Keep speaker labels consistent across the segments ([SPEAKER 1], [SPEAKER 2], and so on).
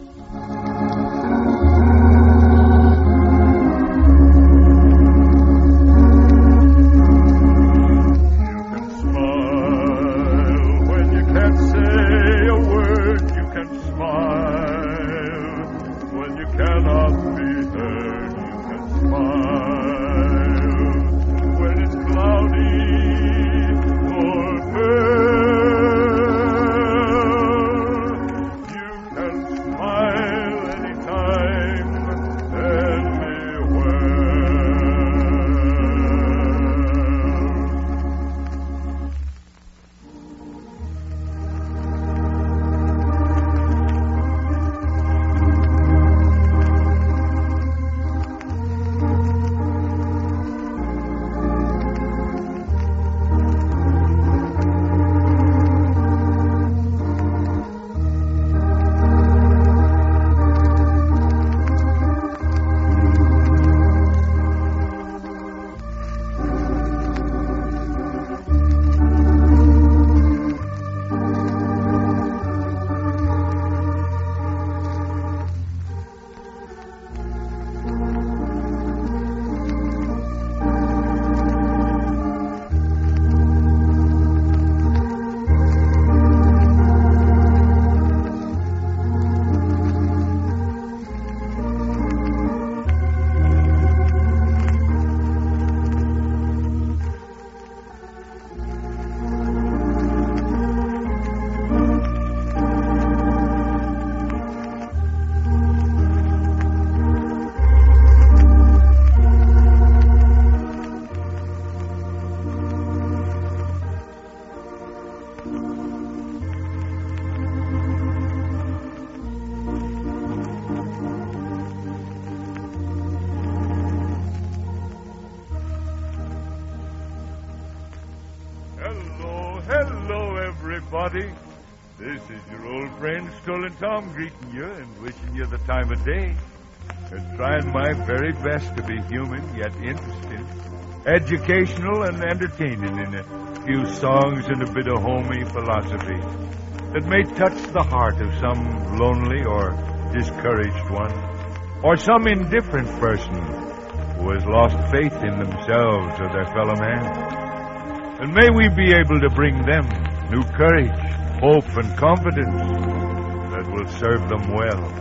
[SPEAKER 1] everybody. This is your old friend Stolen Tom greeting you and wishing you the time of day and trying my very best to be human yet interesting, educational and entertaining in a few songs and a bit of homey philosophy that may touch the heart of some lonely or discouraged one, or some indifferent person who has lost faith in themselves or their fellow man. And may we be able to bring them new courage, hope, and confidence that will serve them well.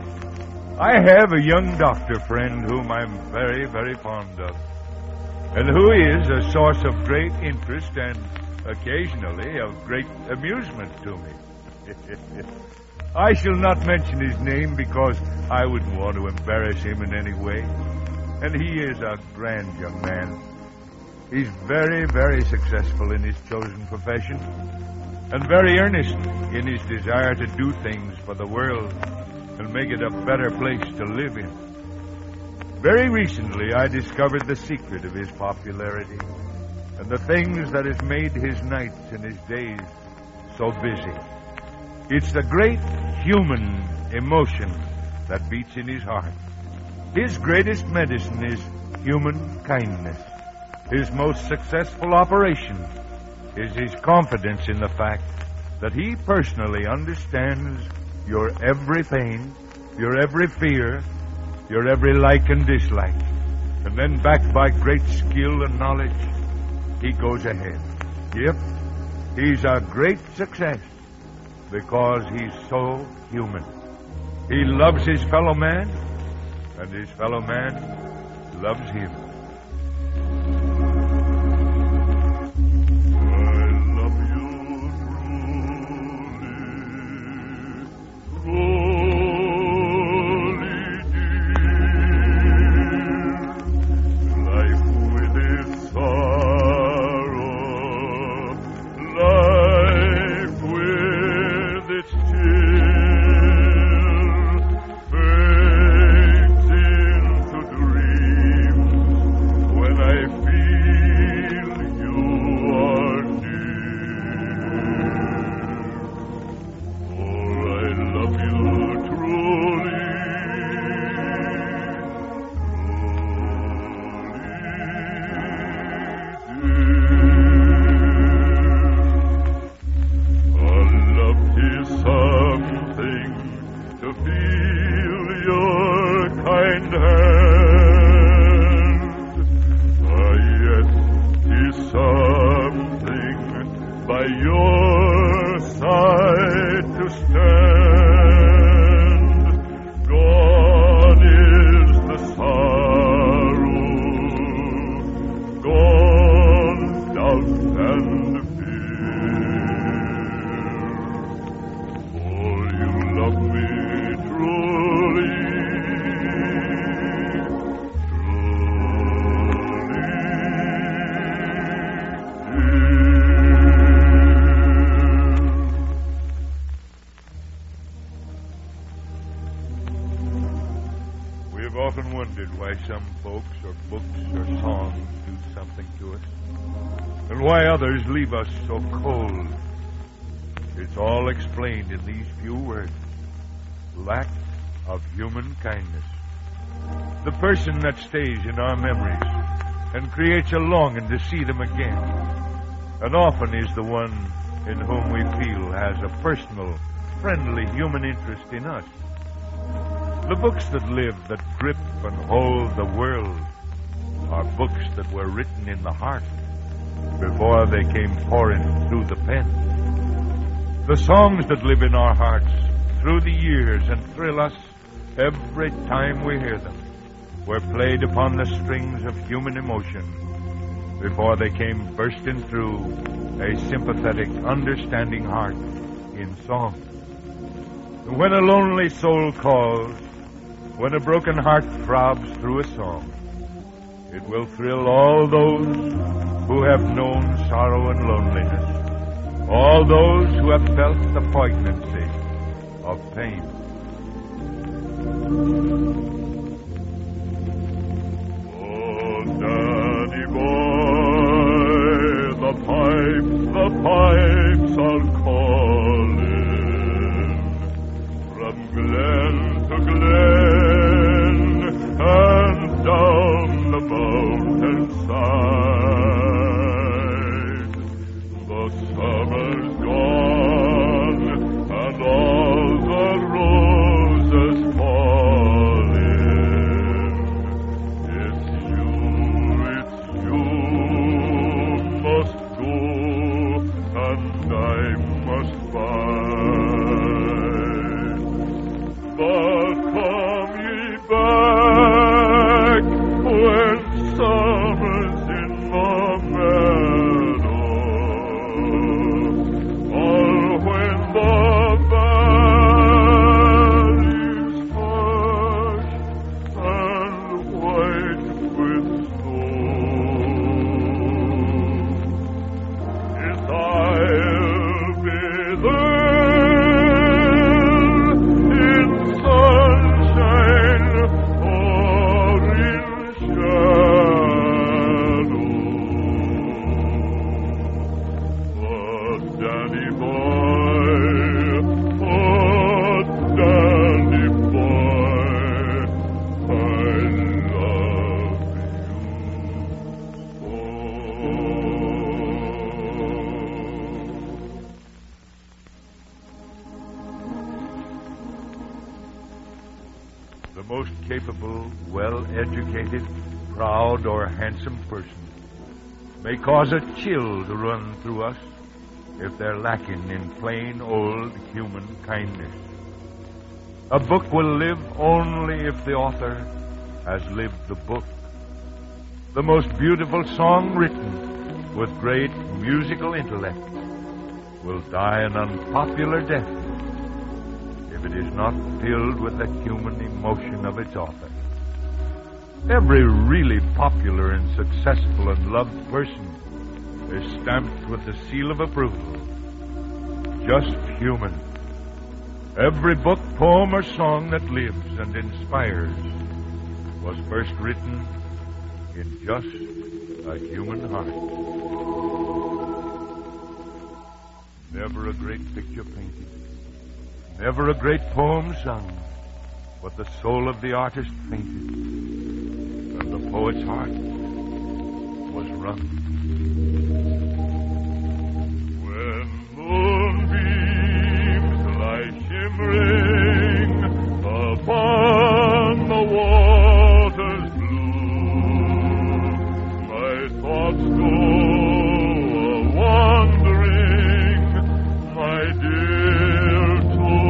[SPEAKER 1] I have a young doctor friend whom I'm very, very fond of, and who is a source of great interest and occasionally of great amusement to me. I shall not mention his name because I wouldn't want to embarrass him in any way, and he is a grand young man. He's very, very successful in his chosen profession and very earnest in his desire to do things for the world and make it a better place to live in. Very recently, I discovered the secret of his popularity and the things that has made his nights and his days so busy. It's the great human emotion that beats in his heart. His greatest medicine is human kindness. His most successful operation is his confidence in the fact that he personally understands your every pain, your every fear, your every like and dislike. And then, backed by great skill and knowledge, he goes ahead. Yep, he's a great success because he's so human. He loves his fellow man, and his fellow man loves him.
[SPEAKER 2] Fades into dreams.
[SPEAKER 1] Gone is the sorrow, gone doubt and fear. For you love me truly, We've often wondered why some folks or books or songs do something to us, and why others leave us so cold. It's all explained in these few words: lack of human kindness. The person that stays in our memories and creates a longing to see them again, and often is the one in whom we feel has a personal, friendly human interest in us. The books that live, that grip and hold the world, are books that were written in the heart before they came pouring through the pen. The songs that live in our hearts through the years and thrill us every time we hear them were played upon the strings of human emotion before they came bursting through a sympathetic, understanding heart in song. When a lonely soul calls, when a broken heart throbs through a song, it will thrill all those who have known sorrow and loneliness, all those who have felt the poignancy of pain. Oh, Daddy boy, the pipes are calling from glen to glen and down the mountainside. The summer's gone and all the roses falling. It's you must go and I must bide. But come ye back when summer's in the meadow, or when the valleys hush and white with snow. Yes, I'll be there in sunshine or in shadow. Oh, Danny boy, I love you. The most capable, well-educated, proud, or handsome person may cause a chill to run through us if they're lacking in plain old human kindness. A book will live only if the author has lived the book. The most beautiful song written with great musical intellect will die an unpopular death if it is not filled with the human emotion of its author. Every really popular and successful and loved person is stamped with the seal of approval. Just human. Every book, poem, or song that lives and inspires was first written in just a human heart. Never a great picture painted, never a great poem sung, but the soul of the artist fainted, and the poet's heart was wrung. When moonbeams lie shimmering upon the water's blue, my thoughts go a-wandering, my dear, to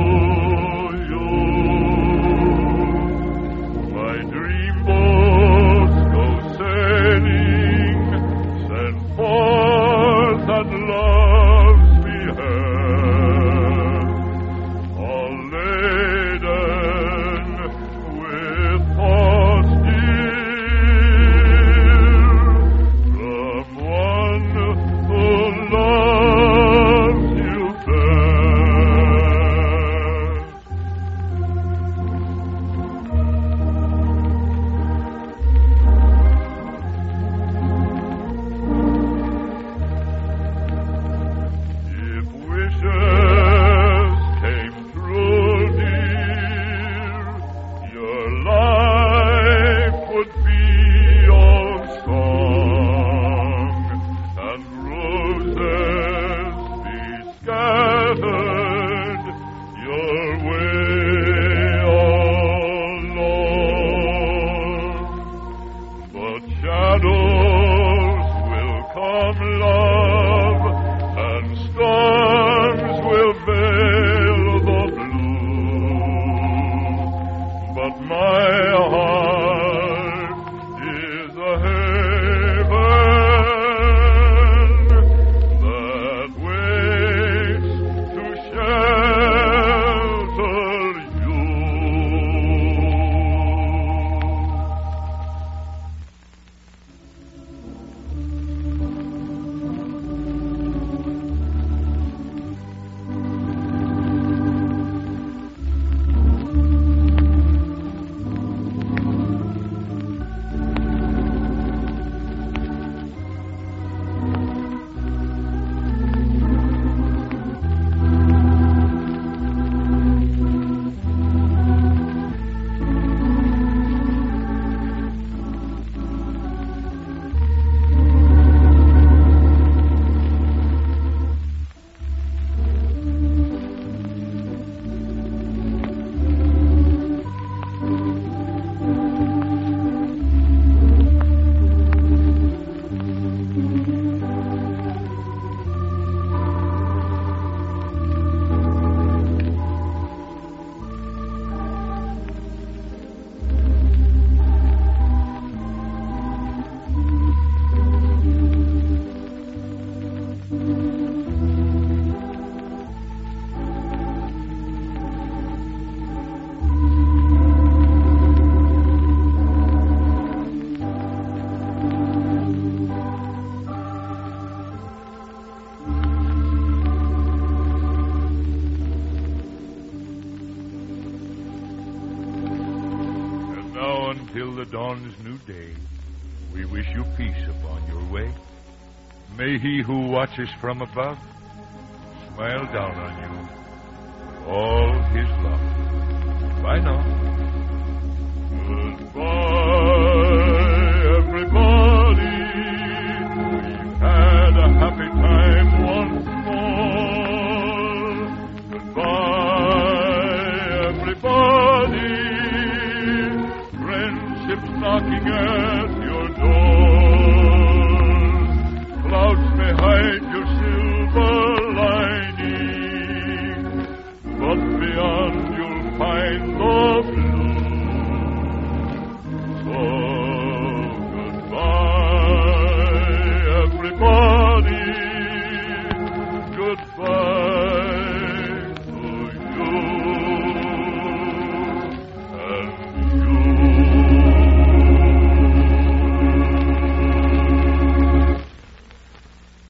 [SPEAKER 1] until the dawn's new day, we wish you peace upon your way. May he who watches from above smile down on you with all his love. Bye now. Goodbye, everybody. We've had a happy time once more. Goodbye, everybody. Friendship's knocking at